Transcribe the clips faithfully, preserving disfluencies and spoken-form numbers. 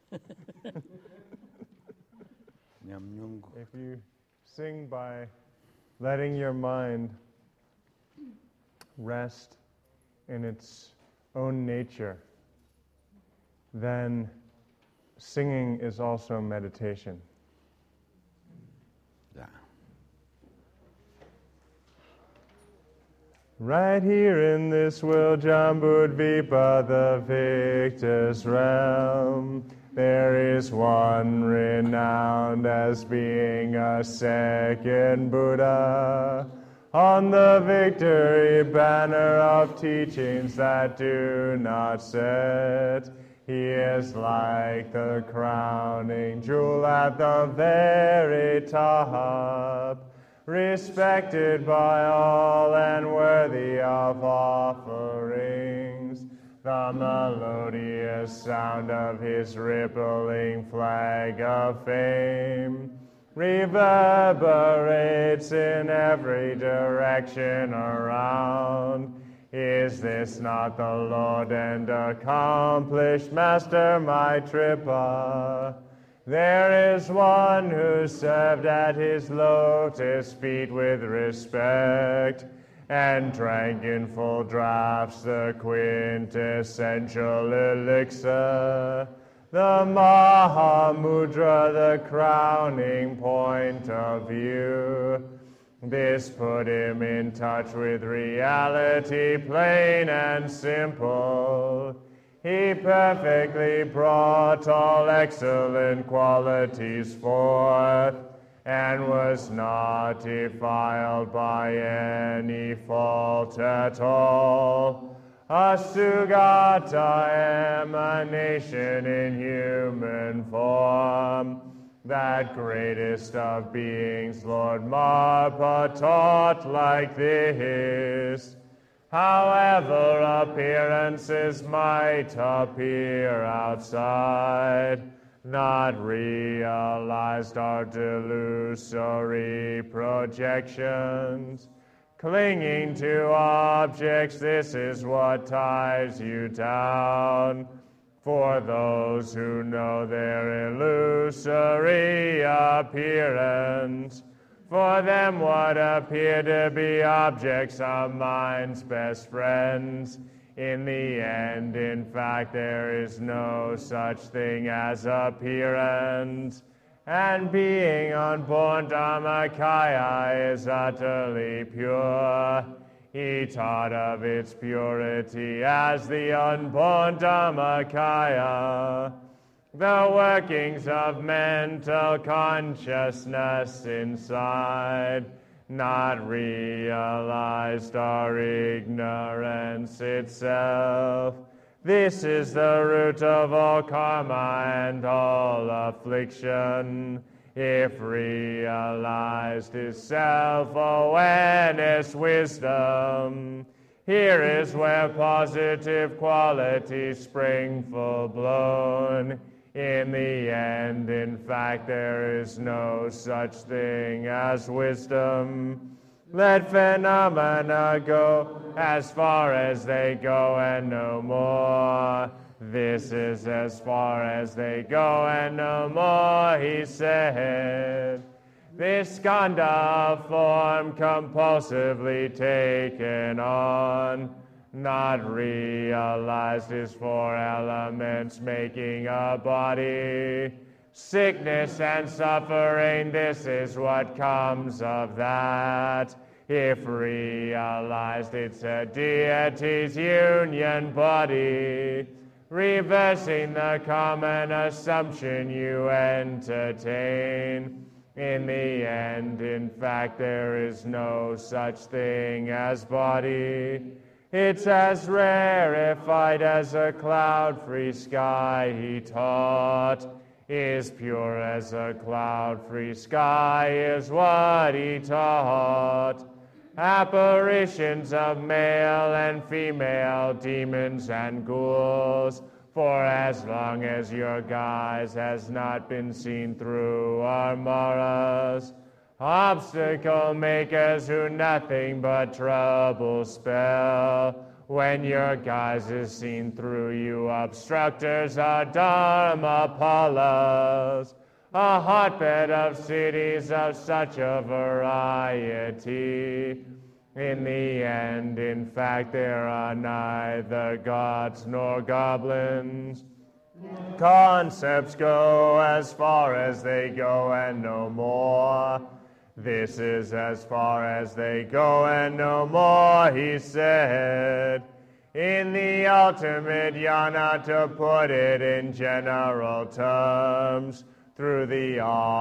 If you sing by letting your mind rest in its own nature, then singing is also meditation. Yeah. Right here in this world, Jambudvipa, the victor's realm, there is one renowned as being a second Buddha, on the victory banner of teachings that do not set. He is like the crowning jewel at the very top, respected by all and worthy of offerings. The melodious sound of his rippling flag of fame reverberates in every direction around. Is this not the Lord and accomplished Master Maitrippa? There is one who served at his lotus feet with respect, and drank in full draughts the quintessential elixir, the Mahamudra, the crowning point of view. This put him in touch with reality, plain and simple. He perfectly brought all excellent qualities forth, and was not defiled by any fault at all. A Sugata emanation in human form, that greatest of beings, Lord Marpa, taught like this. However appearances might appear outside, not realized are delusory projections. Clinging to objects, this is what ties you down. For those who know their illusory appearance, for them what appear to be objects are mind's best friends. In the end, in fact, there is no such thing as appearance, and being unborn Dharmakaya is utterly pure. He taught of its purity as the unborn Dharmakaya, the workings of mental consciousness inside, not realized are ignorance itself. This is the root of all karma and all affliction. If realized is self-awareness, wisdom. Here is where positive qualities spring full-blown. In the end, in fact, there is no such thing as wisdom. Let phenomena go as far as they go and no more. This is as far as they go and no more, he said. This skandha of form compulsively taken on, not realized is four elements making a body. Sickness and suffering, this is what comes of that. If realized, it's a deity's union body, reversing the common assumption you entertain. In the end, in fact, there is no such thing as body. It's as rarefied as a cloud-free sky, he taught. Is pure as a cloud-free sky is what he taught. Apparitions of male and female demons and ghouls, for as long as your guise has not been seen through our maras, obstacle makers who nothing but trouble spell, When your guise is seen through you, obstructors are Dharmapalas, a hotbed of cities of such a variety. In the end, in fact, there are neither gods nor goblins. Concepts go as far as they go and no more. This is as far as they go and no more, he said. In the ultimate yana, to put it in general terms, through the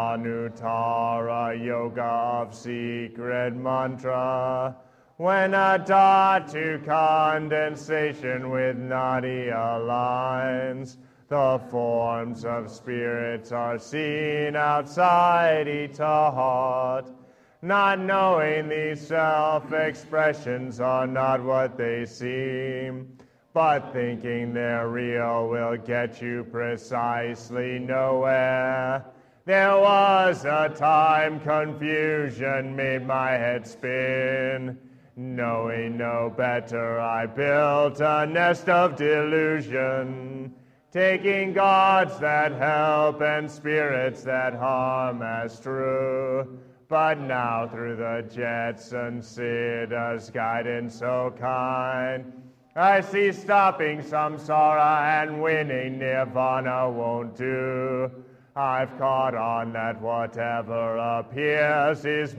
Anuttara yoga of secret mantra, when a dhatu condensation with nadia aligns, the forms of spirits are seen outside each heart. Not knowing these self-expressions are not what they seem, but thinking they're real will get you precisely nowhere. There was a time confusion made my head spin. Knowing no better, I built a nest of delusion, taking gods that help and spirits that harm as true. But now through the Jetson Siddha's guidance so kind, I see stopping samsara and winning nirvana won't do. I've caught on that whatever appears is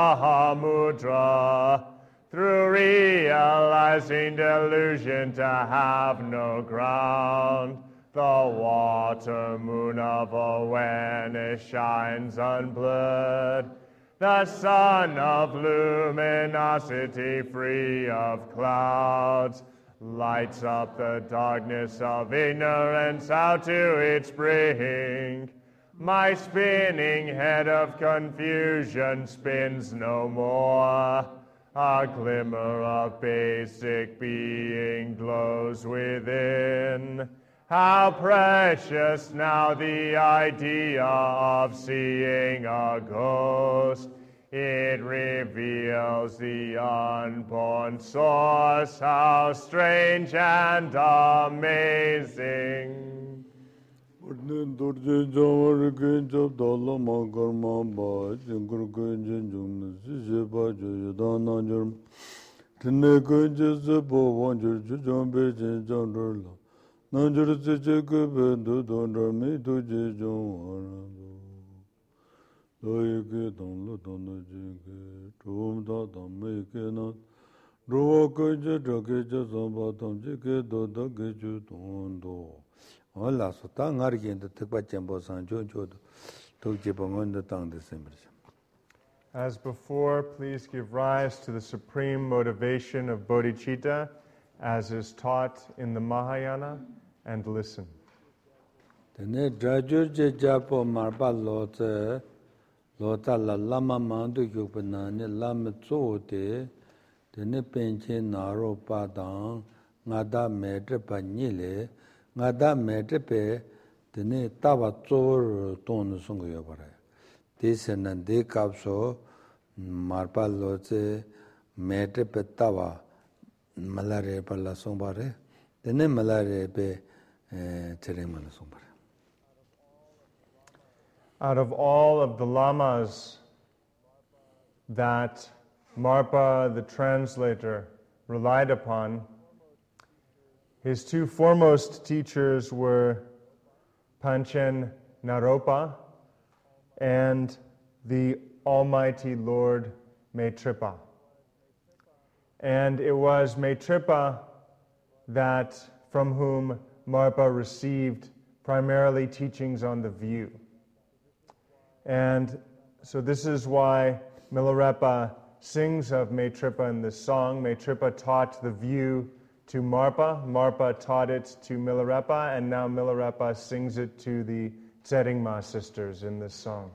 Mahamudra, through realizing delusion to have no ground. The water moon of awareness shines unblurred, the sun of luminosity free of clouds, lights up the darkness of ignorance out to its brink. My spinning head of confusion spins no more. A glimmer of basic being glows within. How precious now the idea of seeing a ghost. It reveals the unborn source, how strange and amazing. As before, please give rise to the supreme motivation of bodhicitta, as is taught in the Mahayana, and listen. Lota la lama mandu yupana ne lama tsote tene penche naro padang ngada metre pa nyile ngada metre pe tene taba tsor ton songo yobare dese nan de kapso marpa lote metre pe taba malare pa la songbare tene malare pe tere mala songbare. Out of all of the lamas that Marpa, the translator, relied upon, his two foremost teachers were Panchen Naropa and the Almighty Lord Maitrippa. And it was Maitrippa that from whom Marpa received primarily teachings on the view. And so this is why Milarepa sings of Maitrippa in this song. Maitrippa taught the view to Marpa, Marpa taught it to Milarepa, and now Milarepa sings it to the Tseringma sisters in this song.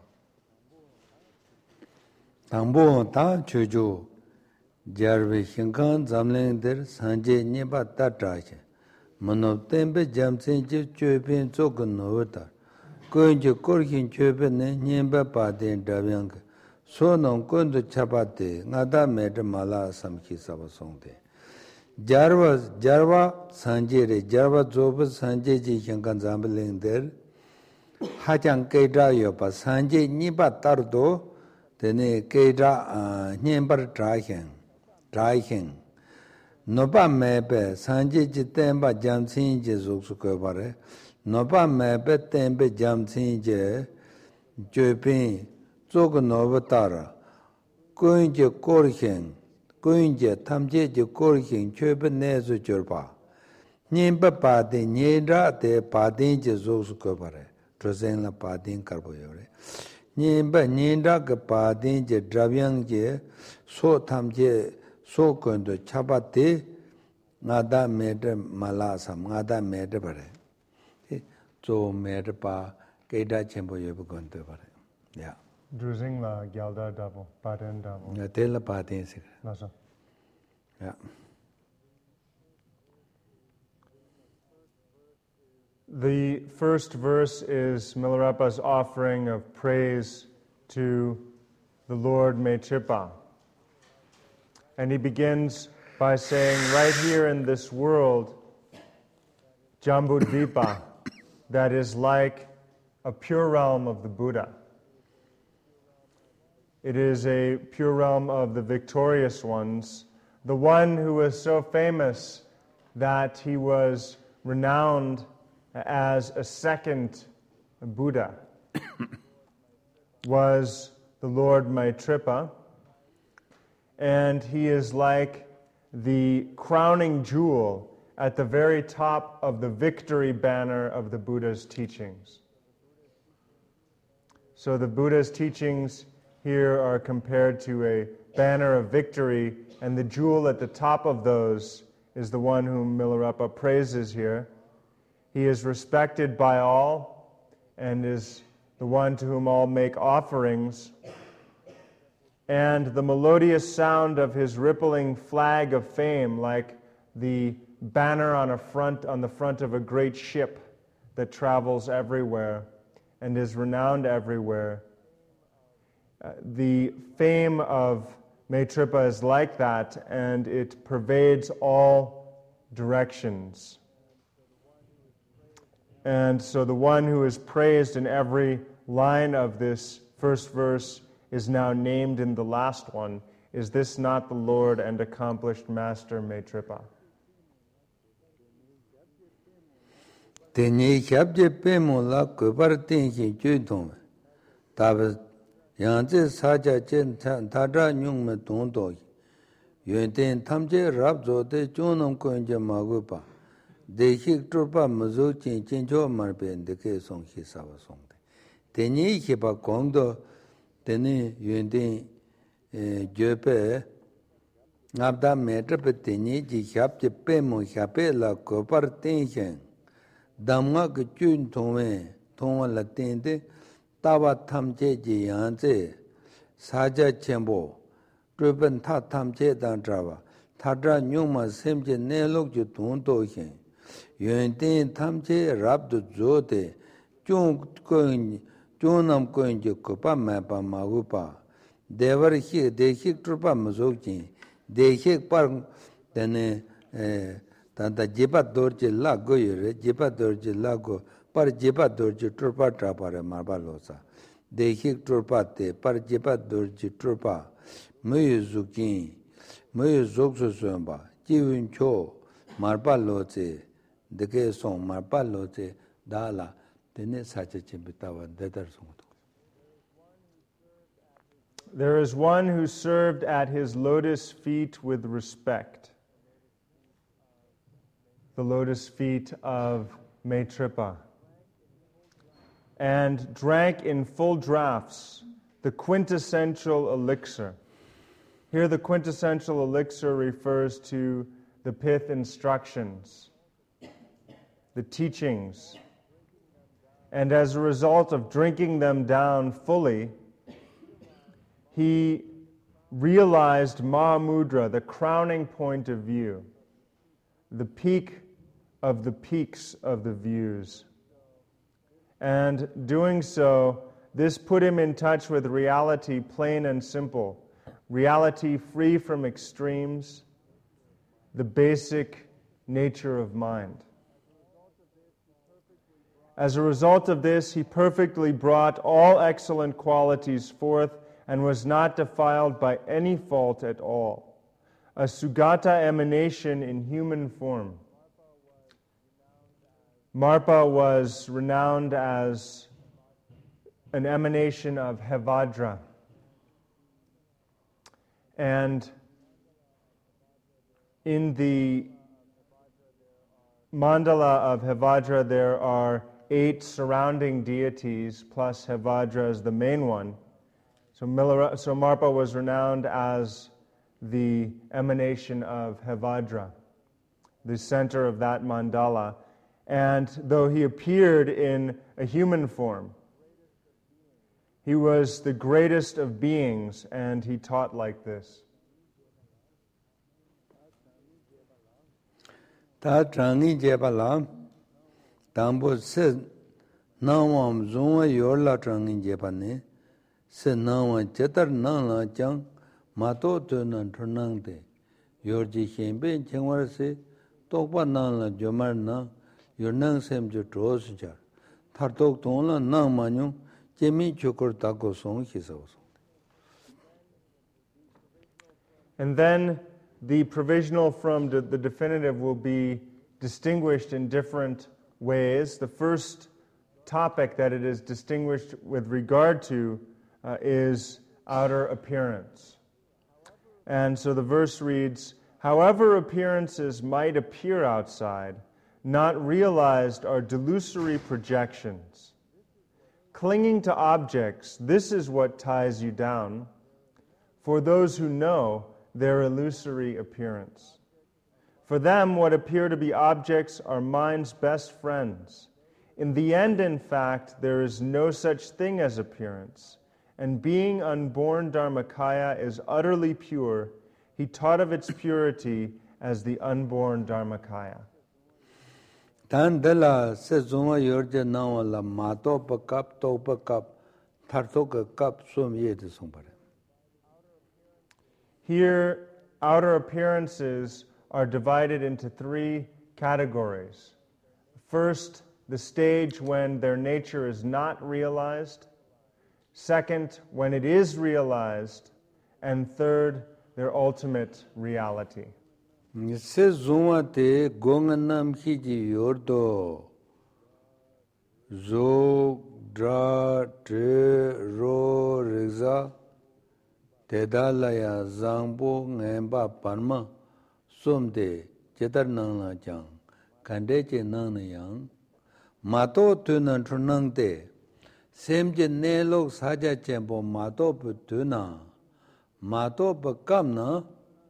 Tangbo ta chuju jarve shinkan zamlen der sanje nyeba tatrache manop tembe jamsen je chöpen zogun novata Kunju korkin chöpene nyemba paden davyang sonong kundu chapate ngada med mala samki sabasongde Jarva Jarva Sanjere Jarva Zoba Sanjeji Shankan Zambalingder Hachang Kedra Yopa Sanje Niba Tardo Tene Kedra Nyembar Drahen Drahen Noba Mebe Sanje Jitemba Jamsin Jezukubare Noba Mebe Tembe Jamsin Je Jopin Zog Novatara Going to Korhen Going to Tamje Korhin, Chöben Nezu Jurba. Nimba Padi, Nidra de Padin Jesus Cobare, Trosen la Padin Carboyore. Nimba Nidra Padin Je Dravian Je, So Tamje, So Kondo Chabati, Nada Medre Malasa, Nada Medre. So Medpa, Keda Chembo Yobugonte. Yeah. Druzing la Gyalda double, Padin double. Yeah, tell the Padin. Yeah. The first verse is Milarepa's offering of praise to the Lord Maitripa. And he begins by saying, right here in this world, Jambudvipa, that is like a pure realm of the Buddha. It is a pure realm of the victorious ones, the one who was so famous that he was renowned as a second Buddha, was the Lord Maitripa, and he is like the crowning jewel at the very top of the victory banner of the Buddha's teachings. So the Buddha's teachings here are compared to a banner of victory, and the jewel at the top of those is the one whom Milarepa praises here. He is respected by all and is the one to whom all make offerings. And the melodious sound of his rippling flag of fame, like the banner on a front on the front of a great ship that travels everywhere and is renowned everywhere. Uh, the fame of Maitripa is like that, and it pervades all directions. And so the one who is praised in every line of this first verse is now named in the last one. Is this not the Lord and accomplished Master Maitripa? Teni chabje pemo la kubar tenshi judong. Tabas Yanzi saja chen tadra nyung me tondo. Yuen ten tamje rab zo de chonam koinje magupa. De hik trupa mazu chen chen cho marbe ndeke song hi sava song de. Teni hipa kongdo teni yuen ten jope ngabda metrape teni ji chabje pemo chape la kubar tenshi. Damga ke chun tongwe tongwa la tende tawa tamche ji yanze saja chenpo drupan ta tamche dan trawa tadra nyungma semche nelok ju tong to hen yuen ten tamche rabdu zote chung koin chung nam koin ju kopa mapa magupa devar hik de hik trupa mazok jin de hik par dene tanda jipa dorje la go yore, jipa dorje la go, par jipa dorje turpa trapare marba losa. De hik turpa te, par jipa dorje turpa, muyu zukin, muyu zokso sonba, jiwin cho, marba loze, deke song marba loze, dala, tene sacha chimbitawa, dedar songto. There is one who served at his lotus feet with respect. The lotus feet of Maitripa, and drank in full draughts the quintessential elixir. Here the quintessential elixir refers to the pith instructions, the teachings, and as a result of drinking them down fully, he realized Mahamudra, the crowning point of view, the peak of the peaks of the views. And doing so, this put him in touch with reality plain and simple, reality free from extremes, the basic nature of mind. As a result of this, he perfectly brought all excellent qualities forth and was not defiled by any fault at all. A Sugata emanation in human form. Marpa was renowned as an emanation of Hevajra. And in the mandala of Hevajra, there are eight surrounding deities, plus Hevajra as the main one. So, Milara, so Marpa was renowned as the emanation of Hevajra, the center of that mandala. And though he appeared in a human form, he was the greatest of beings, and he taught like this. Ta trangi jebala tambo se nawam zunwa yorla trangi jebane se nawa chetar nangla chang mato tunan trunangde yorji hembe chengwar se tokpa nangla jomar na yornang sem jo tros jar thartok tongla nang manyo jemi chokur tako song hisaw. And then the provisional from the definitive will be distinguished in different ways. The first topic that it is distinguished with regard to uh, is outer appearance. And so the verse reads, however appearances might appear outside, not realized are delusory projections. Clinging to objects, this is what ties you down. For those who know their illusory appearance. For them, what appear to be objects are mind's best friends. In the end, in fact, there is no such thing as appearance. And being unborn Dharmakaya is utterly pure. He taught of its purity as the unborn Dharmakaya. Tandela se zuma yorje nawa la mato pa kap to pa kap tharto ka kap sum ye de sumpare. Here, outer appearances are divided into three categories. First, the stage when their nature is not realized. Second, when it is realized. And third, their ultimate reality. Se zuma te gonganam hiji yordo zo dra tre ro reza Tedalaya Zangbo Ngemba Parma Sumde Chetar Nangla Chang Kandeche Nangna Yang Mato Tunan Trunangde Semje Nelok Saja Chempo Mato Putuna Mato Pakamna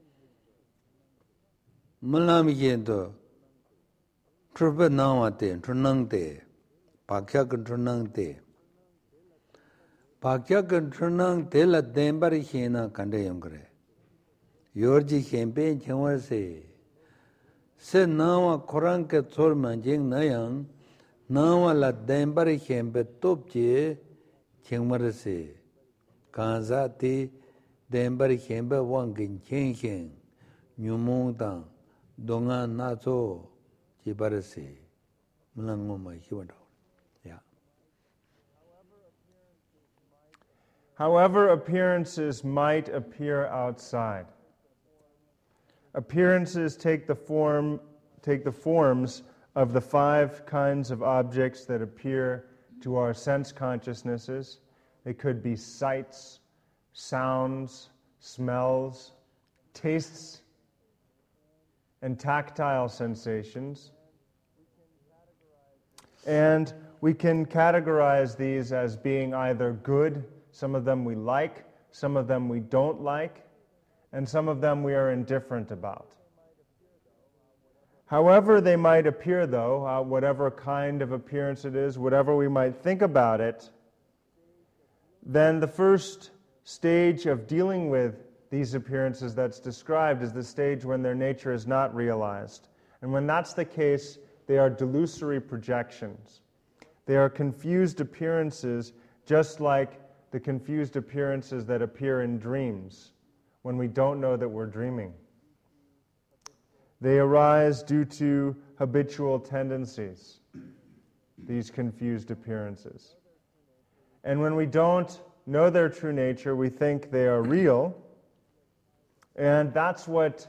Malam Yendo Trupa Nawate Trunangde Pakyakan Trunangde Pakyakan Trunang Tela Dembari Hina Kandayamgre. Yorji Hempe Changwar se Se Nawa Koranke Tsorman Jing Nayang Nawa la Dembari Hempe Topje Changwar se Kanza Ti Dembari Hempe Wangin Cheng Cheng Nyumong Tang Donga Nazo Chibarase Mulangoma Hiwado. However, appearances might appear outside. Appearances take the form, take the forms of the five kinds of objects that appear to our sense consciousnesses. They could be sights, sounds, smells, tastes, and tactile sensations. And we can categorize these as being either good. Some of them we like, some of them we don't like, and some of them we are indifferent about. However they might appear, though, uh, whatever kind of appearance it is, whatever we might think about it, then the first stage of dealing with these appearances that's described is the stage when their nature is not realized. And when that's the case, they are delusory projections. They are confused appearances, just like the confused appearances that appear in dreams when we don't know that we're dreaming. They arise due to habitual tendencies, these confused appearances. And when we don't know their true nature, we think they are real, and that's what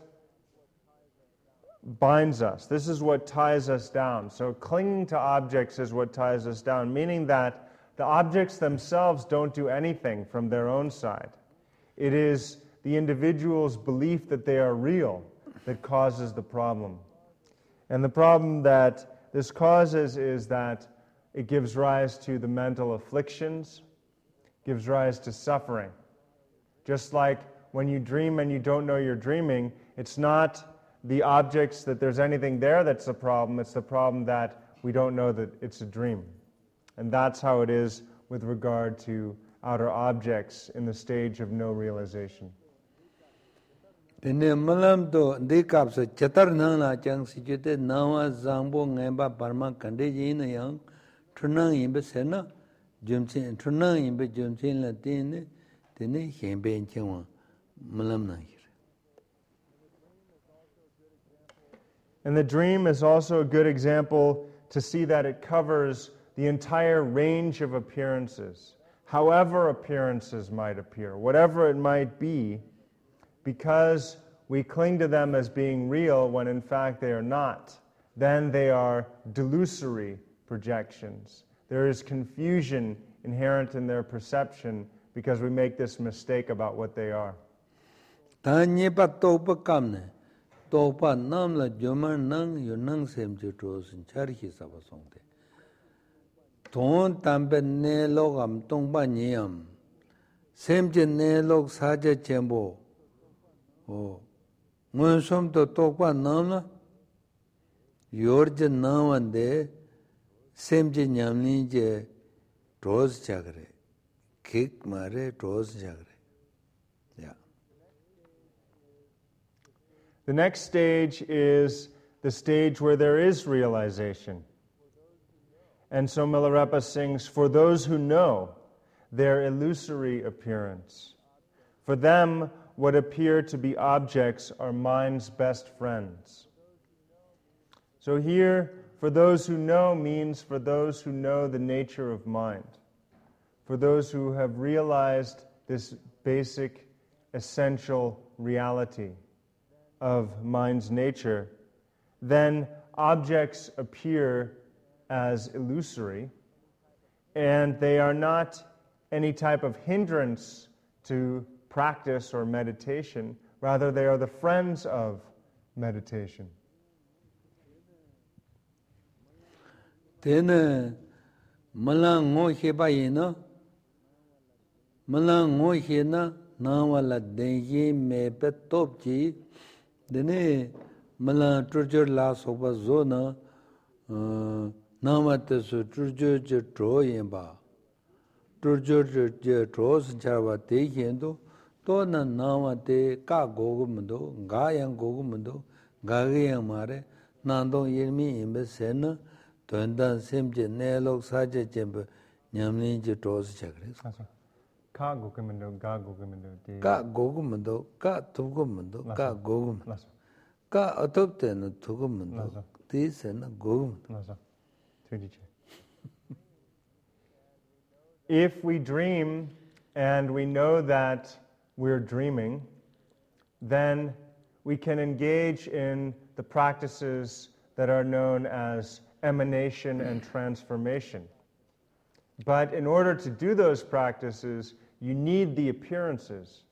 binds us. This is what ties us down. So clinging to objects is what ties us down, meaning that the objects themselves don't do anything from their own side. It is the individual's belief that they are real that causes the problem. And the problem that this causes is that it gives rise to the mental afflictions, gives rise to suffering. Just like when you dream and you don't know you're dreaming, it's not the objects that there's anything there that's the problem, it's the problem that we don't know that it's a dream. And that's how it is with regard to outer objects in the stage of no realization. Tene malam to dekap se chatar nang la chang si jute nawa zangbo ngeba parma kande yin yang tunang yin be sena jumchin tunang yin be jumchin la tene tene hembe changwa malam na. And the dream is also a good example to see that it covers the entire range of appearances, however appearances might appear, whatever it might be, because we cling to them as being real when in fact they are not. Then they are delusory projections. There is confusion inherent in their perception because we make this mistake about what they are. Topa namla jomar nang yu nang sem ju trosin charhi saba songde. Ton tambe ne logam tongpa nyam. Sem je ne log saja chembo. O ngon som to topa namla yor je namande sem je nyamni je troz chagre. Kik mare troz chagre. The next stage is the stage where there is realization. And so Milarepa sings, for those who know their illusory appearance. For them, what appear to be objects are mind's best friends. So here, for those who know means for those who know the nature of mind. For those who have realized this basic, essential reality of mind's nature, then objects appear as illusory, and they are not any type of hindrance to practice or meditation. Rather, they are the friends of meditation. Tene malang ngo heba yena malang ngo hena na wala denye me petop ji dene mala turjur la soba zona namate su turjur je tro yemba turjur je tro sjawa te yendo to na namate ka gogumdo ga yang gogumdo ga ge yang mare nando yemi yembe sen tondan semje ne lok saje jembe nyamni je tro sjagre Ka gogumdo, ga gogumdo. Ka gogumdo, ka tugumdo, ka gogum. Ka atopte no tugumdo. This and gogum. If we dream and we know that we're dreaming, then we can engage in the practices that are known as emanation and transformation. But in order to do those practices, you need the appearances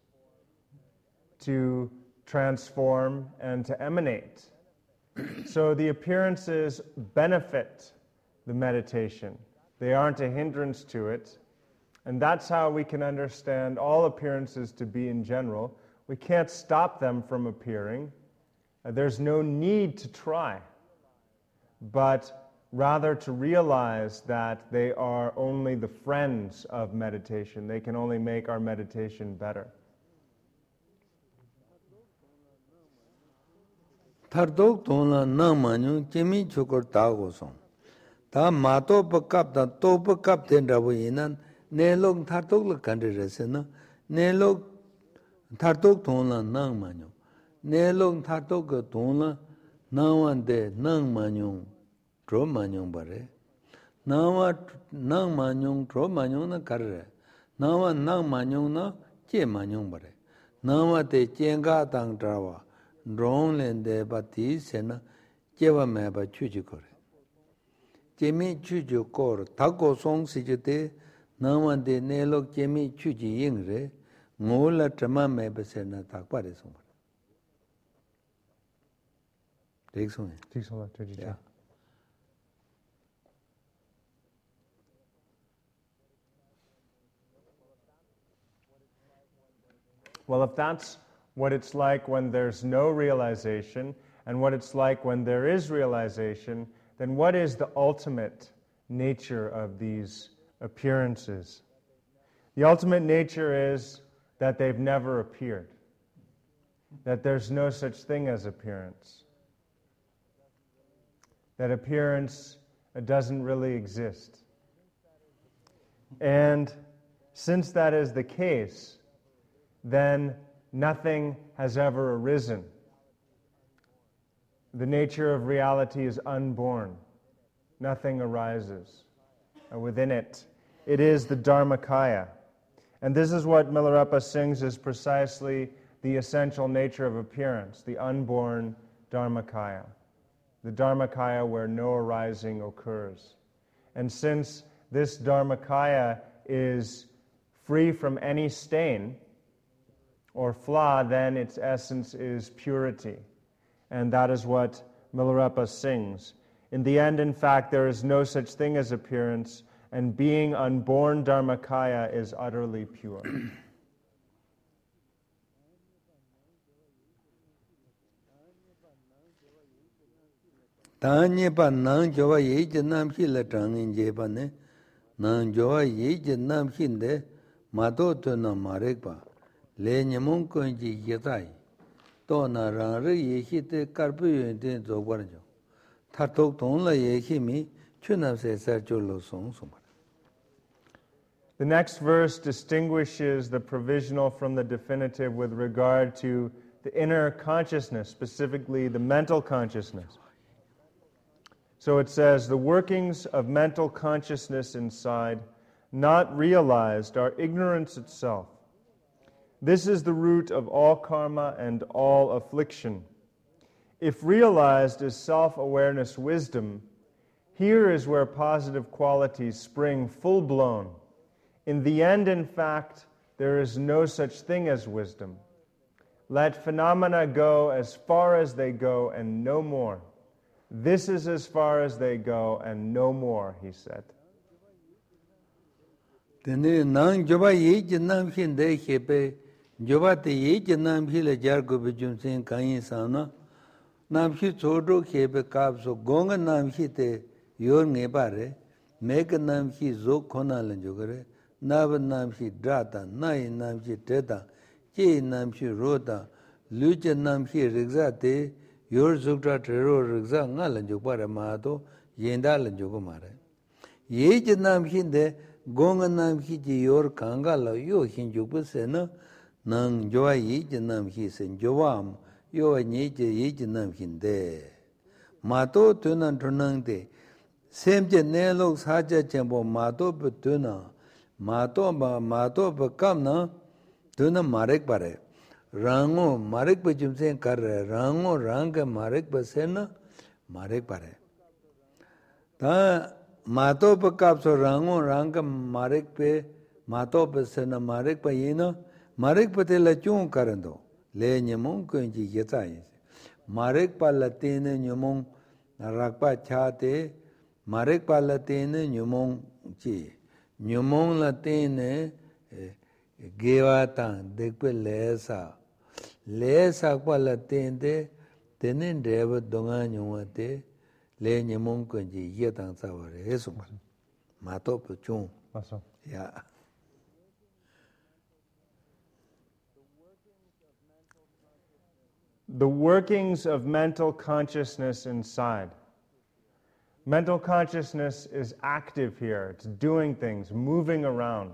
to transform and to emanate. So the appearances benefit the meditation. They aren't a hindrance to it. And that's how we can understand all appearances to be in general. We can't stop them from appearing. There's no need to try, but rather to realize that they are only the friends of meditation. They can only make our meditation better. Thardok tona na manyu chemi chokor ta gosong. Ta mato pakap ta to pakap ten rabu inan ne log thardok la kandre resena ne log thardok tona na manyu ne log thardok tona Nawa de nang manyung, dro manyung bare. Nawa nang manyung, dro manyung na karre. Nawa nang manyung na che manyung bare. Nawa de jenga tang trawa, drong len de bati sena, jewa me ba chuji kore. Jemi chuji kor, tako song si jute, nawa de nelok jemi chuji ying re, ngola trama me ba sena takpa re song bare. Take some. Take some left, yeah. Well, if that's what it's like when there's no realization and what it's like when there is realization, then what is the ultimate nature of these appearances? The ultimate nature is that they've never appeared, that there's no such thing as appearance, that appearance doesn't really exist. And since that is the case, then nothing has ever arisen. The nature of reality is unborn. Nothing arises within it. It is the Dharmakaya. And this is what Milarepa sings is precisely the essential nature of appearance, the unborn Dharmakaya. The Dharmakaya where no arising occurs. And since this Dharmakaya is free from any stain or flaw, then its essence is purity. And that is what Milarepa sings. In the end, in fact, there is no such thing as appearance, and being unborn Dharmakaya is utterly pure. Tanya pa nang jowa ye janam hi la tangin je pa ne nang jowa ye janam hi de mato to na marek pa le nyamon ko ji yetai to na rang re ye hi te karpu ye de zo war jo tha tok ton la ye hi mi chunam se sa jo lo song song. The next verse distinguishes the provisional from the definitive with regard to the inner consciousness, specifically the mental consciousness. So it says, the workings of mental consciousness inside, not realized, are ignorance itself. This is the root of all karma and all affliction. If realized is self-awareness wisdom, here is where positive qualities spring full-blown. In the end, in fact, there is no such thing as wisdom. Let phenomena go as far as they go and no more. This is as far as they go and no more, he said. Tene nang joba ye janam hin de hepe joba te ye janam hi le jar go be jum sen kain sana nam hi chodo hepe kap so gonga nam hi te yor nge bare meg nam hi zo khona len jo gare nav nam hi drata nai nam hi teta che nam hi roda lu janam hi rigza te yor zukta trero rigza nga len jo bare ma to yenda len jo go mare ye janam hi de Gonga nam hi ji yor kanga la yo hin ju bu se na nang joa yi ji nam hi sen joam yo ni ji yi ji nam hin de ma to tu nan tu nang de sem je ne lo sa je chen bo ma to bu tu na ma to ba ma to ba kam na tu na marek pare rango marek ba jum sen kar rango rang ka marek ba se na marek pare ta Mato pa kapso rango ranga marek pe mato pa sena marek pa yena marek pa te la chung karando le nyamong ko ji yeta yin marek pa la tene nyamong rakpa chate marek pa la tene nyamong chi nyamong la tene gewa ta dekpe lesa lesa pa la tende tenen deva donga nyawate le nyamong ko ji ye tang sa wa re so ma to pu chung yeah. The workings of mental consciousness inside. Mental consciousness is active here. It's doing things, moving around.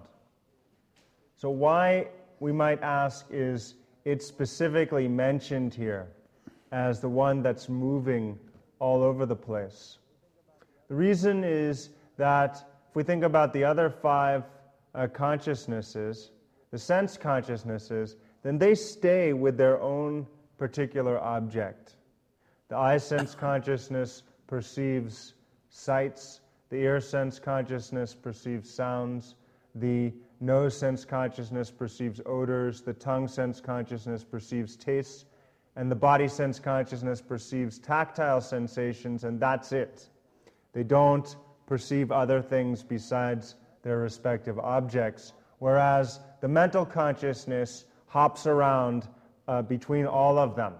So why, we might ask, is it specifically mentioned here? as the one that's moving all over the place. The reason is that if we think about the other five uh, consciousnesses, the sense consciousnesses, then they stay with their own particular object. The eye sense consciousness perceives sights, the ear sense consciousness perceives sounds, the nose sense consciousness perceives odors, the tongue sense consciousness perceives tastes, and the body sense consciousness perceives tactile sensations, and that's it. They don't perceive other things besides their respective objects, whereas the mental consciousness hops around uh, between all of them.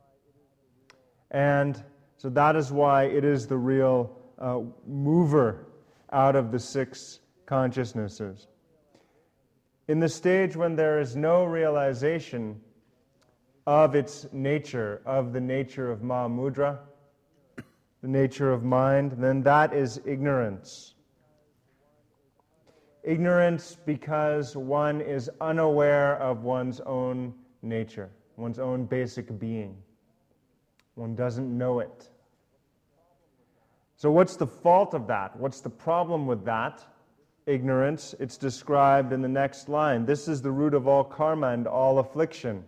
And so that is why it is the real uh, mover out of the six consciousnesses. In the stage when there is no realization of its nature, of the nature of Mahamudra, the nature of mind, then that is ignorance. Ignorance because one is unaware of one's own nature, one's own basic being. One doesn't know it. So what's the fault of that? What's the problem with that? Ignorance. It's described in the next line. This is the root of all karma and all affliction.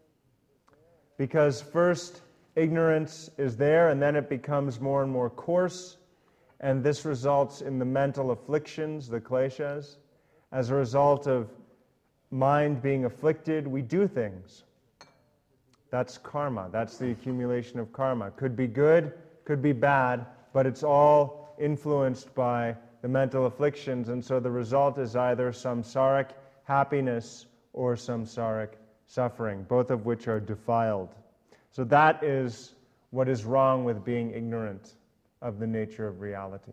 Because first, ignorance is there, and then it becomes more and more coarse, and this results in the mental afflictions, the kleshas. As a result of mind being afflicted, we do things. That's karma. That's the accumulation of karma. Could be good, could be bad, but it's all influenced by the mental afflictions, and so the result is either samsaric happiness or samsaric suffering, both of which are defiled. So that is what is wrong with being ignorant of the nature of reality.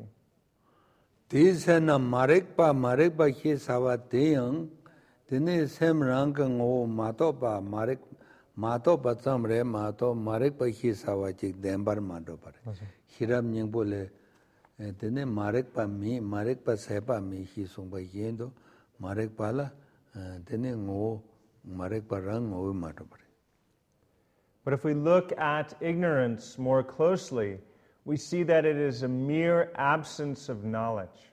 Tisana marekpa marekpa hi sawa teyang tene semrang ngo matopa marek matopa samre mato marekpa hi sawa chik dembar mato pare. Hiram nyingpole tene marekpa mi marekpa sepa mi hi sungpa yendo marekpa la tene ngo marekpa rang ngo mato pare. But if we look at ignorance more closely, we see that it is a mere absence of knowledge,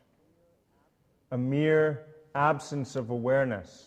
a mere absence of awareness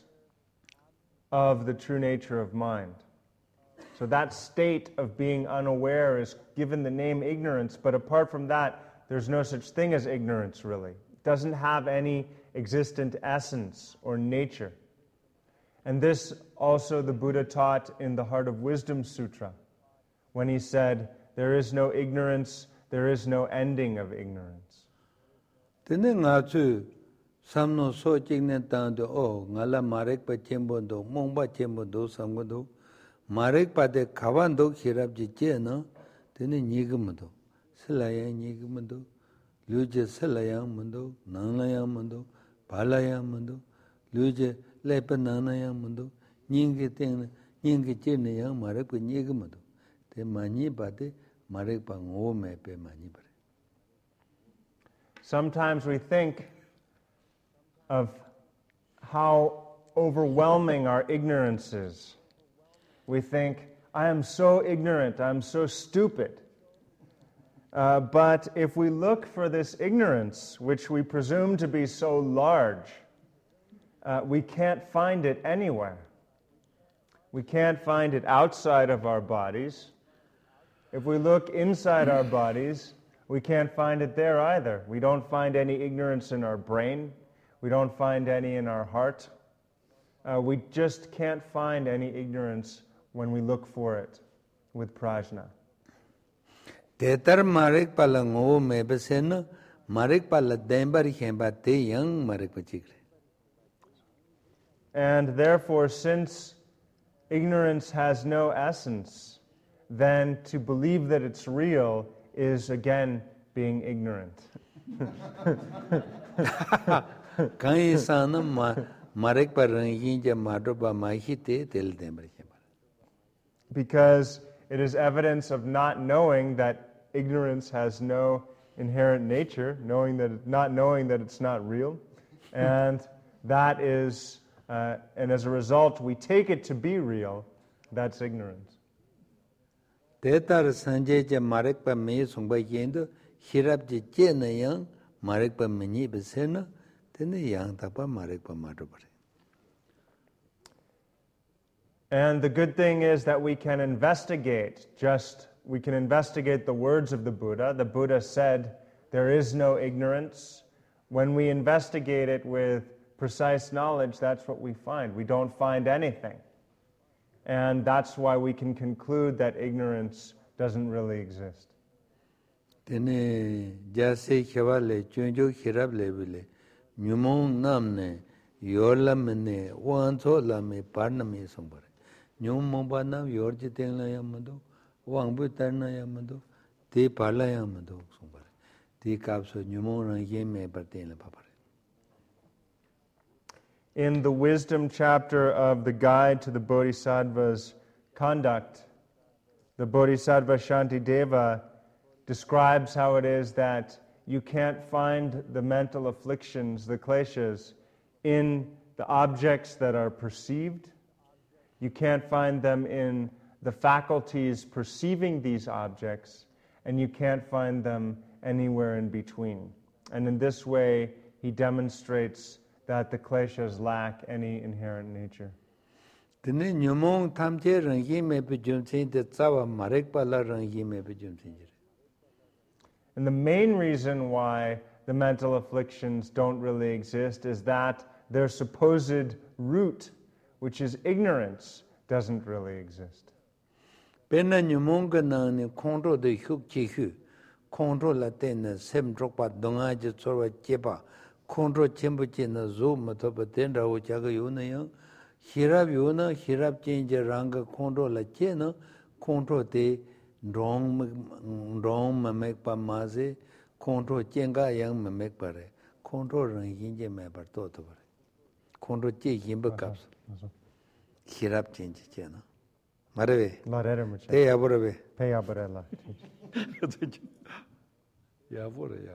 of the true nature of mind. So that state of being unaware is given the name ignorance, but apart from that, there's no such thing as ignorance, really. It doesn't have any existent essence or nature. And this also the Buddha taught in the Heart of Wisdom Sutra, when he said, there is no ignorance, there is no ending of ignorance. Tene nga chu samno so chikne tando o ngala marek pa chembondo mongba chembondo samgondo marek pa de khawando khirab ji che no tene nyigmdo silaya nyigmdo luje silaya mando nanaya mando balaya mando luje lepa nanaya mando nyinge teng nyinge chene yang marek pa nyigmdo te mani pa de marek pa ngo me pe mani pa. Sometimes we think of how overwhelming our ignorance is. We think, I am so ignorant, I'm so stupid. Uh, but if we look for this ignorance, which we presume to be so large, uh, we can't find it anywhere. We can't find it outside of our bodies. If we look inside our bodies, we can't find it there either. We don't find any ignorance in our brain. We don't find any in our heart. Uh, we just can't find any ignorance when we look for it with prajna. Tetar marek pala ngo mebesen marek pala dembar hemba te yang marek pachikre. And therefore, since ignorance has no essence, then to believe that it's real is again being ignorant. Because it is evidence of not knowing that ignorance has no inherent nature, knowing that not knowing that it's not real, and that is, uh, and as a result, we take it to be real. That's ignorance. Tetar Sanje Marek pa me songba yendo, Hirab je jena yang, Marek pa meni besena, tene yang tapa Marek pa matopare. And the good thing is that we can investigate just, we can investigate the words of the Buddha. The Buddha said, there is no ignorance. When we investigate it with precise knowledge, that's what we find. We don't find anything. And that's why we can conclude that ignorance doesn't really exist. Tene jase khawale chunjo khirab lebele nyumong namne yolamne wanso lame parname sombare nyumong banam yorji tengla yamado wangbu tarna yamado te parla yamado sombare te kapso nyumong ran yeme partenla papare. In the wisdom chapter of the Guide to the Bodhisattva's Conduct, the Bodhisattva Shantideva describes how it is that you can't find the mental afflictions, the kleshas, in the objects that are perceived. You can't find them in the faculties perceiving these objects, and you can't find them anywhere in between. And in this way, he demonstrates that the kleshas lack any inherent nature. And the main reason why the mental afflictions don't really exist is that their supposed root, which is ignorance, doesn't really exist. Control chembuche na zo matoba tenda o chaga yuna yang hirab yuna hirab change ranga control la chena control te wrong wrong mamek pa maze control chenga yang mamek pare control rang yinje me par to to pare control che yimba kaps hirab change chena marave la rere mucha te aborave pe aborella ya bore ya.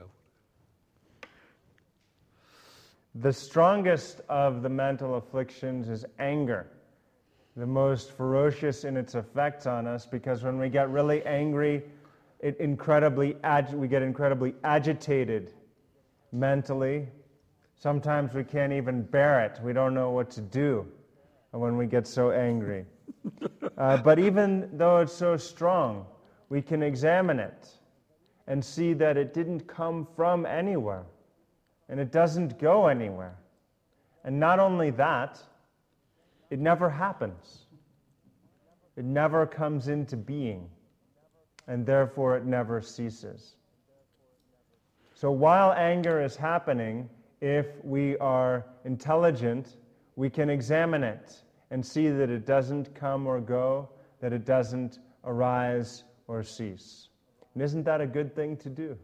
The strongest of the mental afflictions is anger, the most ferocious in its effects on us, because when we get really angry, it incredibly ag- we get incredibly agitated mentally. Sometimes we can't even bear it. We don't know what to do when we get so angry. Uh, but even though it's so strong, we can examine it and see that it didn't come from anywhere. And it doesn't go anywhere. And not only that, it never happens. It never comes into being. And therefore it never ceases. So while anger is happening, if we are intelligent, we can examine it and see that it doesn't come or go, that it doesn't arise or cease. And isn't that a good thing to do?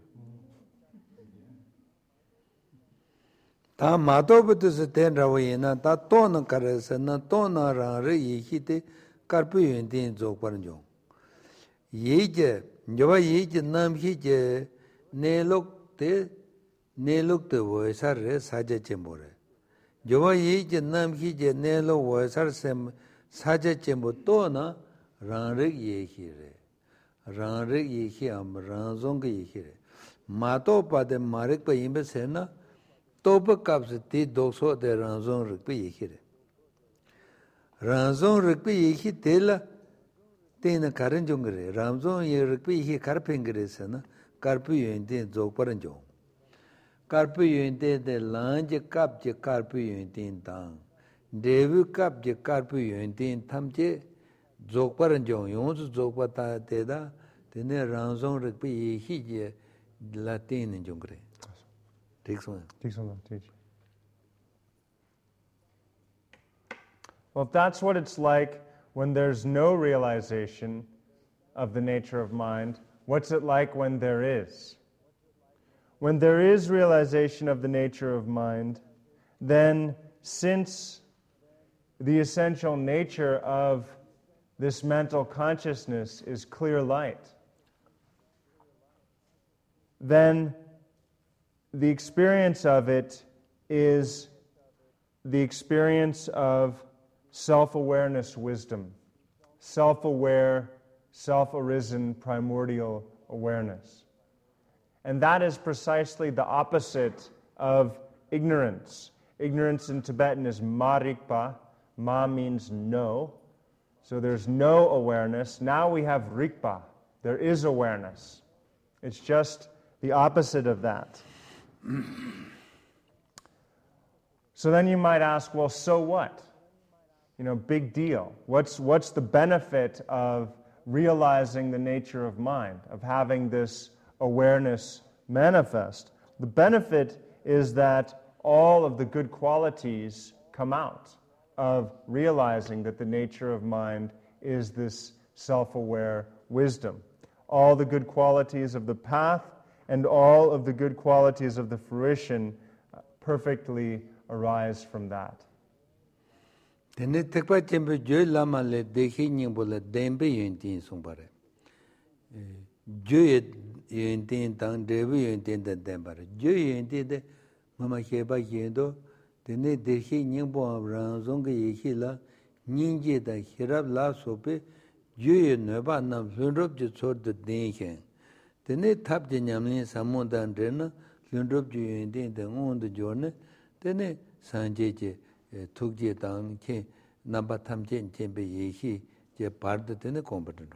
Ta madobutu se ten rawa na ta tona karasa na tona rang re yi hite karpu yun ten zokpan jong. Yi je, nyoba yi je nam hi je ne lok te, ne lok te woy sar re saja chenpo re. Nyoba yi je nam hi je ne lok woy sar sem saja chenpo to na rang re yi hi re. Rang re yi hi am rang zong yi hi re. Mato pa de marik pa yinpe se na topa kapsa ti dokso de ranzong rikpa yekhi re. Ranzong rikpa yekhi tela tena karan jong re. Ranzong ye rikpa yekhi karpeng re se na karpu yun ten zokparan jong. Karpu yun ten de lanje kap je karpu yun ten tang. Devu kap je karpu yun ten tam je zokparan jong. Yonsu zokpa ta te da tena ranzong rikpa yekhi je la tena jong re. Well, if that's what it's like when there's no realization of the nature of mind, what's it like when there is? When there is realization of the nature of mind, then since the essential nature of this mental consciousness is clear light, then the experience of it is the experience of self-awareness wisdom, self-aware self-arisen primordial awareness. And that is precisely the opposite of ignorance. Ignorance in Tibetan is ma rikpa. Ma means no. So there's no awareness. Now we have rikpa. There is awareness. It's just the opposite of that. So then you might ask, well, so what? You know, big deal. What's, what's the benefit of realizing the nature of mind, of having this awareness manifest? The benefit is that all of the good qualities come out of realizing that the nature of mind is this self-aware wisdom. All the good qualities of the path and all of the good qualities of the fruition perfectly arise from that. Tene tekpa chembe joy lama le dekhi nyingbo le dembe yuntin songbare. Joy yuntin tang dewe yuntin de dembare. Joy yuntin de mama kheba yendo tene dekhi nyingbo ranzong ge yehi la nyingje da hirab la sope joy neba nam lunrob je chod de denhen. Tene tap je nyamlin samondan rena lunrob ju yuntin de ngon de jorne tene sanje je tukje tang ke namba tamjen jembe yehi je parde tene competent.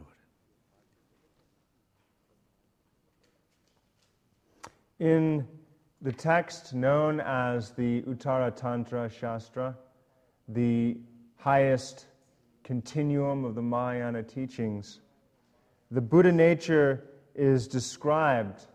In the text known as the Uttara Tantra Shastra, the highest continuum of the Mahayana teachings, the Buddha nature is described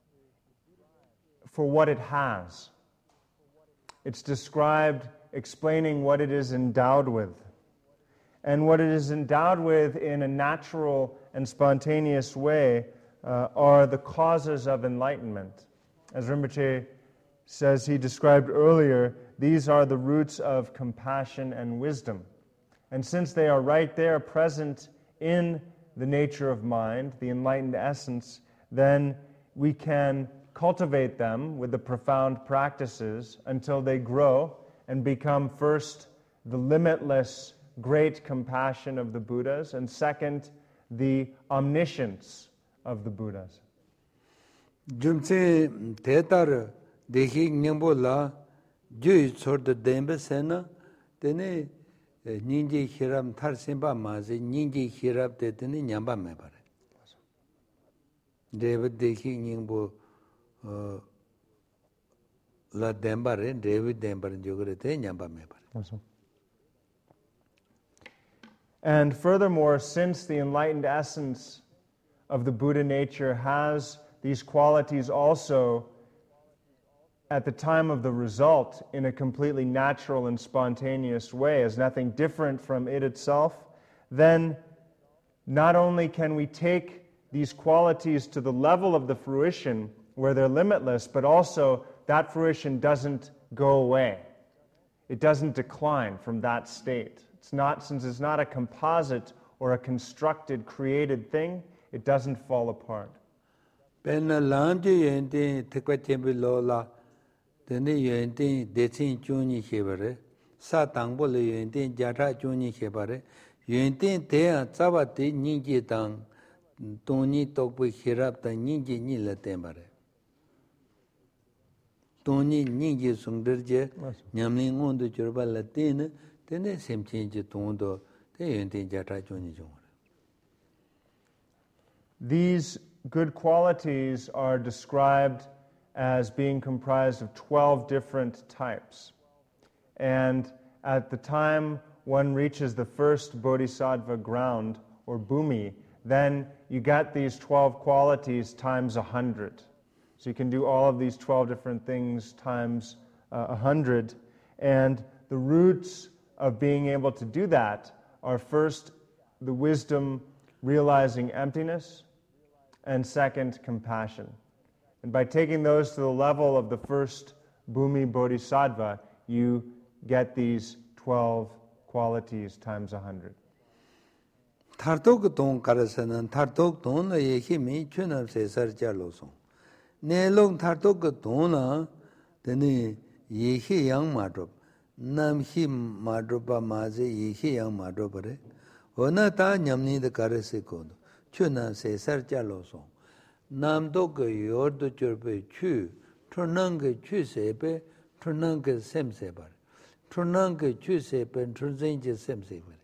for what it has. It's described explaining what it is endowed with. And what it is endowed with in a natural and spontaneous way uh, are the causes of enlightenment. As Rinpoche says, he described earlier, these are the roots of compassion and wisdom. And since they are right there present in the nature of mind, the enlightened essence, then we can cultivate them with the profound practices until they grow and become first the limitless great compassion of the Buddhas, and second, the omniscience of the Buddhas. Jumse tetar dekhi nyambo la jui chord dembe sena tene ninji hiram thar simba maze ninji hirab te tene nyamba me bare. David dekhi nyambo la dembare David dembare jogre te nyamba me bare. And furthermore, since the enlightened essence of the Buddha nature has these qualities also at the time of the result in a completely natural and spontaneous way, as nothing different from it itself, then not only can we take these qualities to the level of the fruition where they're limitless, but also that fruition doesn't go away. It doesn't decline from that state. It's not, since it's not a composite or a constructed, created thing, it doesn't fall apart. Penna lanje yente tekwa tembe lola tene yente dechin chuni hebare sa tangbo le yente jara chuni hebare yente te tsawa te ninje tang toni tokwe hirap ta ninje ni la tembare toni ninje sungderje nyamling ondo churba la tene tene semchenje tondo te yente jara chuni jong. These good qualities are described as being comprised of twelve different types. And at the time one reaches the first bodhisattva ground, or bhumi, then you get these twelve qualities times a hundred. So you can do all of these twelve different things times a uh, hundred. And the roots of being able to do that are first the wisdom realizing emptiness, and second, compassion. And by taking those to the level of the first Bhumi Bodhisattva, you get these twelve qualities times a hundred. Tartok tong karasanan tartok tong na yehi mi chunab se sarja losong. Ne long tartok tong na tene yehi yang madrop. Nam hi madropa maze yehi yang madropare. Ona ta nyamni de karase kodo. chuna se sarja lo song. Nam do ge yor do churbe chu, turnang ge chu se be, turnang ge sem se bar. Turnang ge chu se be, turnang ge sem se bar.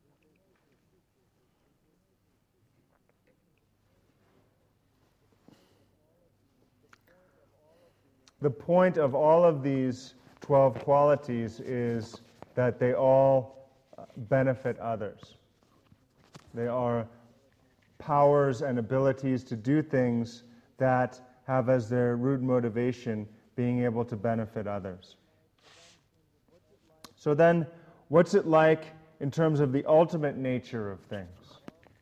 The point of all of these twelve qualities is that they all benefit others. They are powers and abilities to do things that have as their root motivation being able to benefit others. So then, what's it like in terms of the ultimate nature of things?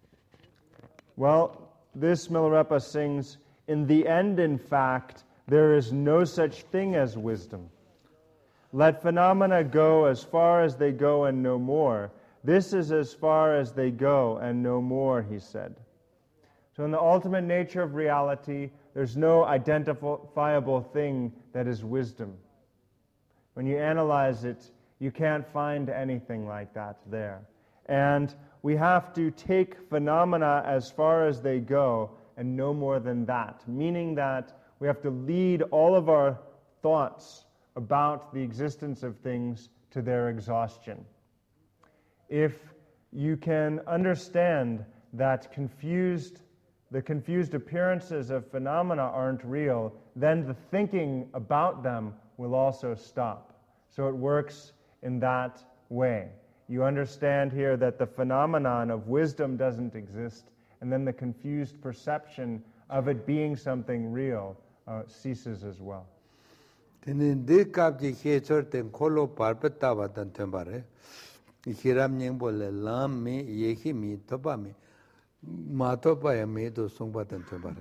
Well, this Milarepa sings, "In the end, in fact, there is no such thing as wisdom. Let phenomena go as far as they go and no more. This is as far as they go and no more," he said. So in the ultimate nature of reality, there's no identifiable thing that is wisdom. When you analyze it, you can't find anything like that there. And we have to take phenomena as far as they go and no more than that, meaning that we have to lead all of our thoughts about the existence of things to their exhaustion. If you can understand that confused, the confused appearances of phenomena aren't real, then the thinking about them will also stop. So it works in that way. You understand here that the phenomenon of wisdom doesn't exist, and then the confused perception of it being something real uh, ceases as well. Tene de kapji khechor ten kholo parpata watan tembare. Hiram nyembole lam me yehi mi toba me matoba ya me do songbatan tembare.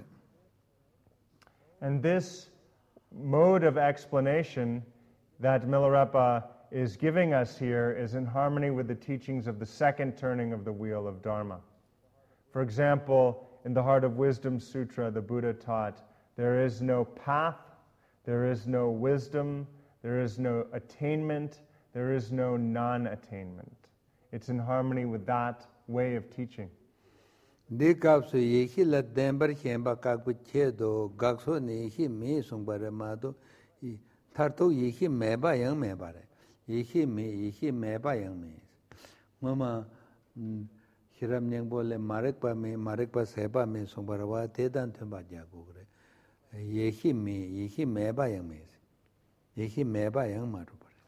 And this mode of explanation that Milarepa is giving us here is in harmony with the teachings of the second turning of the wheel of Dharma. For example, in the Heart of Wisdom Sutra, the Buddha taught, there is no path, there is no wisdom, there is no attainment, there is no non-attainment. It's in harmony with that way of teaching. De kapso yehi la dembar hemba kakbu chedo gakso ne yehi me songbare mado tarto yehi meba yang mebare. Yehi me yehi meba yang me. Mama hiram nyembole marekpa me marekpa seba me songbare wa tedan temba jagogre. Yehi me yehi meba yang me. Yehi meba yang maru.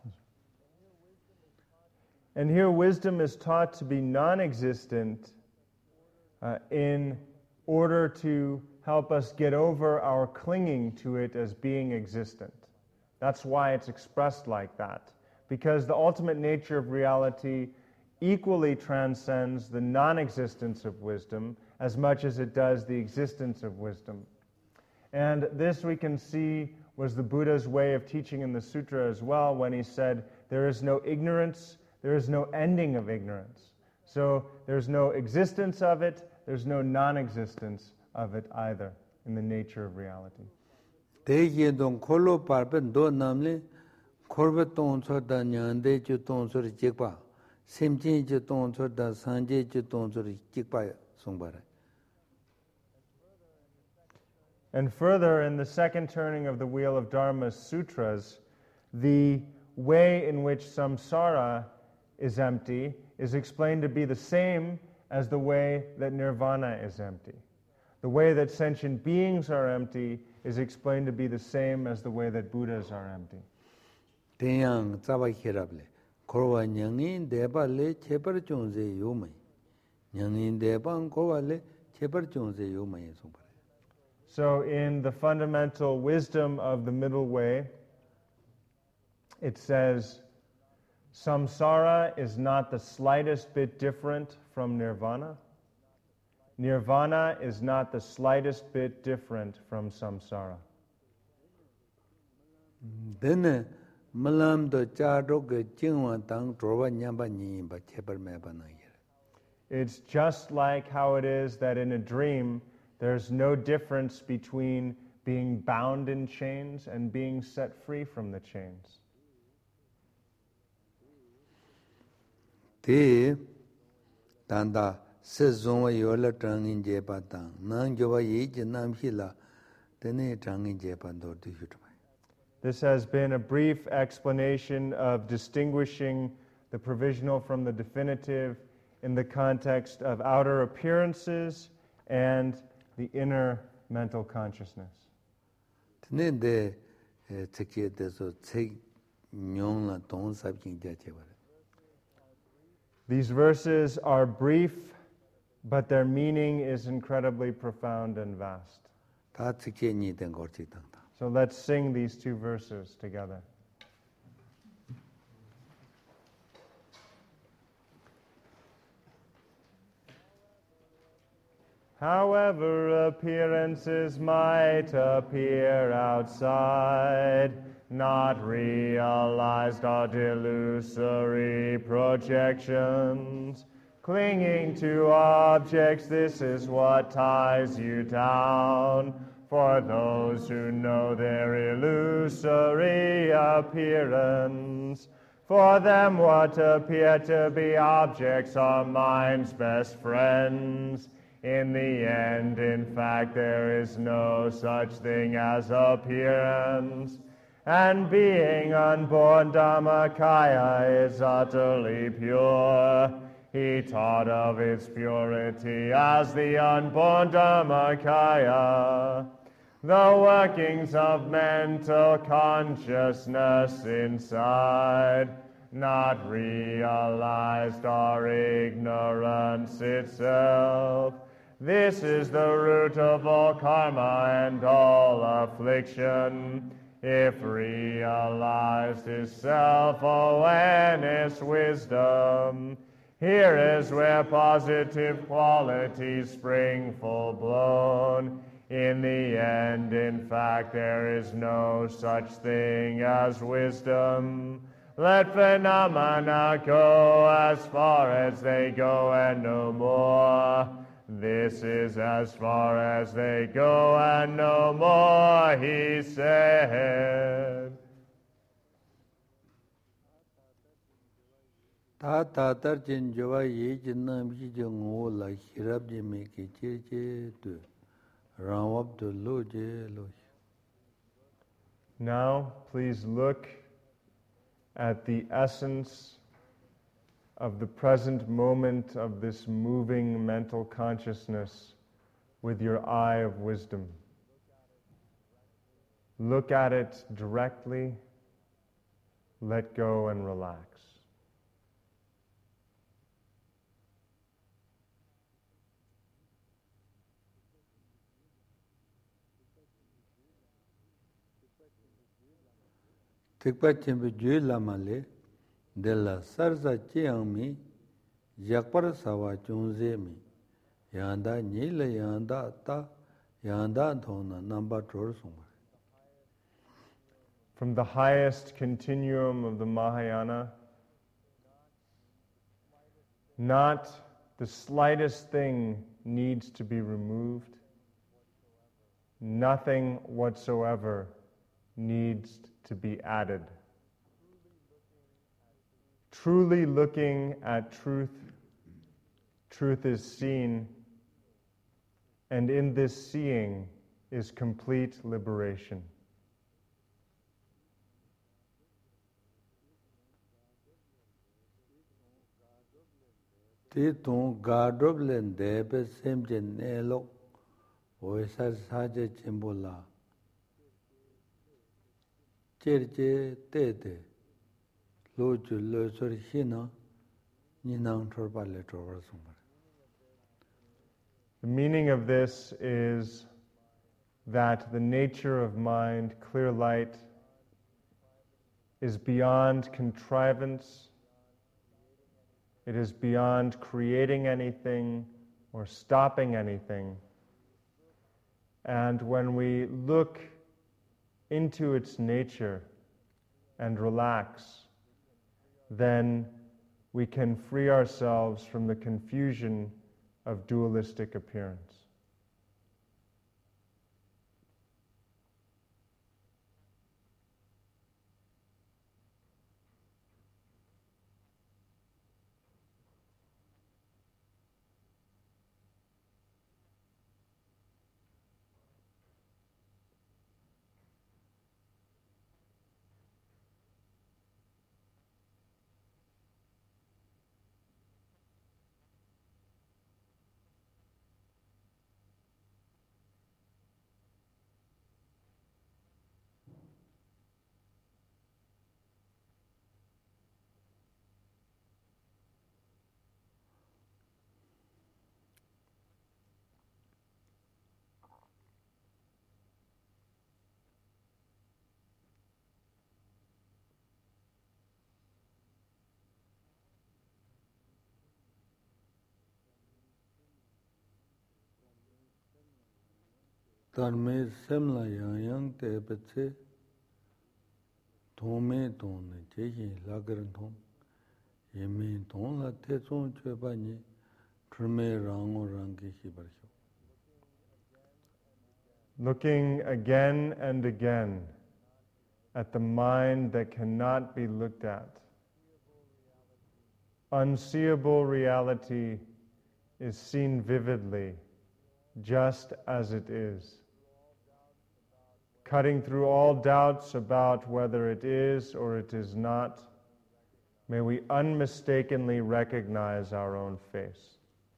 And here wisdom is taught to be non-existent uh, in order to help us get over our clinging to it as being existent. That's why it's expressed like that. Because the ultimate nature of reality equally transcends the non-existence of wisdom as much as it does the existence of wisdom. And this we can see was the Buddha's way of teaching in the sutra as well, when he said, there is no ignorance, there is no ending of ignorance. So there's no existence of it, there's no non-existence of it either in the nature of reality. And further, in the second turning of the Wheel of Dharma's sutras, the way in which samsara is empty is explained to be the same as the way that nirvana is empty. The way that sentient beings are empty is explained to be the same as the way that Buddhas are empty. So in the fundamental wisdom of the middle way, it says, samsara is not the slightest bit different from nirvana. Nirvana is not the slightest bit different from samsara. Then malam do chadok jingwa tang drowa nyamba nyimba chebar meba na yere. It's just like how it is that in a dream there's no difference between being bound in chains and being set free from the chains. Te tanda sezonwa yola trangin je patang nang joba ye jinam hila tene trangin je pando du yutba. This has been a brief explanation of distinguishing the provisional from the definitive in the context of outer appearances and the inner mental consciousness. Tene de teke de so tsek nyong la tong sab king ja che bare. These verses are brief, but their meaning is incredibly profound and vast. Ta tseke ni den gor chi tang ta. So let's sing these two verses together. However appearances might appear outside, not realized are delusory projections. Clinging to objects, this is what ties you down. For those who know their illusory appearance, for them what appear to be objects are mind's best friends. In the end, in fact, there is no such thing as appearance. And being unborn Dhammakaya is utterly pure. He taught of its purity as the unborn Dhammakaya. The workings of mental consciousness inside, not realized are ignorance itself. This is the root of all karma and all affliction. If realized is self-awareness, wisdom. Here is where positive qualities spring full-blown. In the end, in fact, there is no such thing as wisdom. Let phenomena go as far as they go and no more. This is as far as they go and no more, he said. Ta ta tar chen jowa ye jinnam hi je ngo la hirab je me ke che che tu rawab to lo je lo. Now, please look at the essence of the present moment of this moving mental consciousness with your eye of wisdom. Look at it directly, let go and relax. Tikpa chenpe jue lama le della sarsa chiang mi yakpar sawa chungze mi yanda nyila yanda ta yanda thona namba chor sumar. From the highest continuum of the Mahayana, not the slightest thing needs to be removed. Nothing whatsoever needs to be added. Truly looking at truth, truth is seen, and in this seeing is complete liberation. Ti tong gadrob len debe semje nelo oisar saje chimbola cherje tete lo ju lo sor hina ninang torba le torba sumar. The meaning of this is that the nature of mind, clear light, is beyond contrivance. It is beyond creating anything or stopping anything. And when we look into its nature and relax, then we can free ourselves from the confusion of dualistic appearance. Tarme semla yang yang te petse Tome ton jeji lagaran ton Yemin ton la te son chwe pa nye Trume rango rangi hibarsho. Looking again and again at the mind that cannot be looked at. Unseeable reality is seen vividly, just as it is. Cutting through all doubts about whether it is or it is not, may we unmistakably recognize our own face.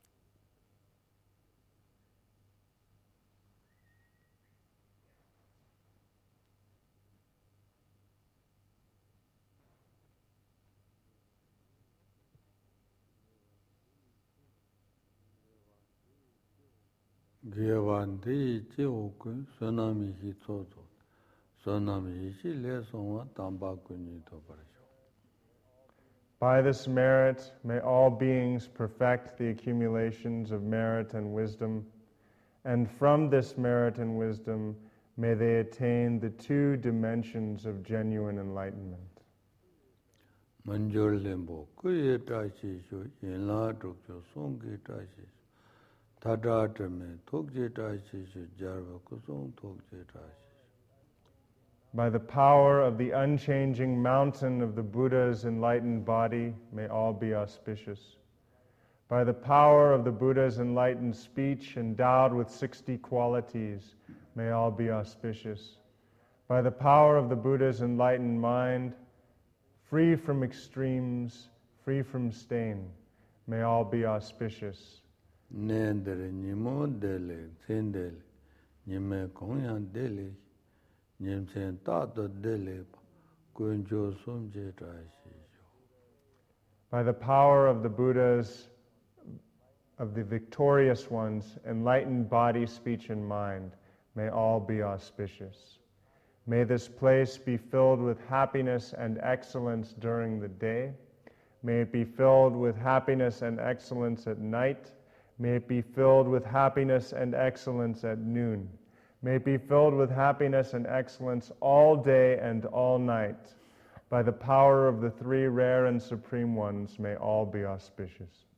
Gyavandi chi oku sonami hi tsozo. Sonami hi le sonwa tamba kunyi to parasho. By this merit, may all beings perfect the accumulations of merit and wisdom, and from this merit and wisdom, may they attain the two dimensions of genuine enlightenment. Manjor lembo kuye tashi sho yenla drukyo songi tashi sho. By the power of the unchanging mountain of the Buddha's enlightened body, may all be auspicious. By the power of the Buddha's enlightened speech, endowed with sixty qualities, may all be auspicious. By the power of the Buddha's enlightened mind, free from extremes, free from stain, may all be auspicious. Nendere nimo dele, sendele, nime kongyan dele, nimsen tato dele, kunjo sumje trashijo. By the power of the Buddhas, of the victorious ones, enlightened body, speech, and mind, may all be auspicious. May this place be filled with happiness and excellence during the day. May it be filled with happiness and excellence at night. May it be filled with happiness and excellence at noon. May it be filled with happiness and excellence all day and all night. By the power of the three rare and supreme ones, may all be auspicious.